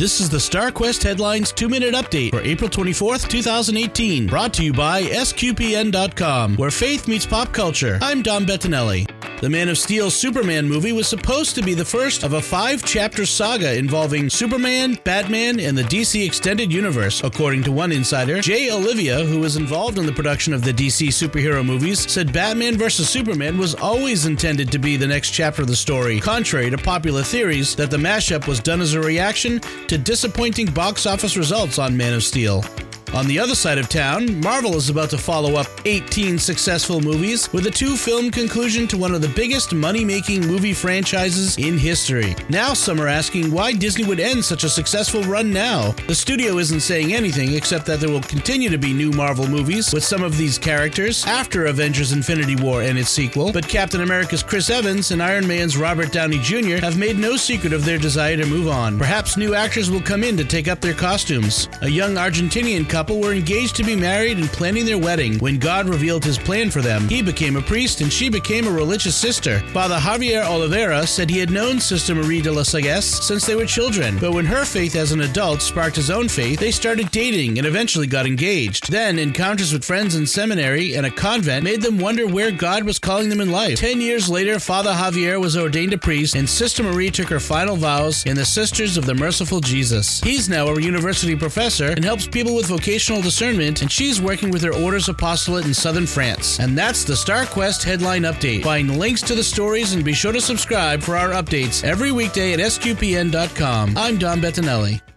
This is the StarQuest Headlines 2-Minute Update for April 24th, 2018, brought to you by SQPN.com, where faith meets pop culture. I'm Dom Bettinelli. The Man of Steel Superman movie was supposed to be the first of a 5-chapter saga involving Superman, Batman, and the DC Extended Universe. According to one insider, Jay Olivia, who was involved in the production of the DC superhero movies, said Batman vs. Superman was always intended to be the next chapter of the story, contrary to popular theories that the mashup was done as a reaction to disappointing box office results on Man of Steel. On the other side of town, Marvel is about to follow up 18 successful movies with a 2-film conclusion to one of the biggest money-making movie franchises in history. Now some are asking why Disney would end such a successful run now. The studio isn't saying anything except that there will continue to be new Marvel movies with some of these characters after Avengers Infinity War and its sequel, but Captain America's Chris Evans and Iron Man's Robert Downey Jr. have made no secret of their desire to move on. Perhaps new actors will come in to take up their costumes. A young Argentinian couple were engaged to be married and planning their wedding. When God revealed his plan for them, he became a priest and she became a religious sister. Father Javier Oliveira said he had known Sister Marie de la Sagesse since they were children, but when her faith as an adult sparked his own faith, they started dating and eventually got engaged. Then, encounters with friends in seminary and a convent made them wonder where God was calling them in life. 10 years later, Father Javier was ordained a priest and Sister Marie took her final vows in the Sisters of the Merciful Jesus. He's now a university professor and helps people with vocational discernment, and she's working with her Orders Apostolate in southern France. And that's the StarQuest Headline Update. Find links to the stories and be sure to subscribe for our updates every weekday at SQPN.com. I'm Dom Bettinelli.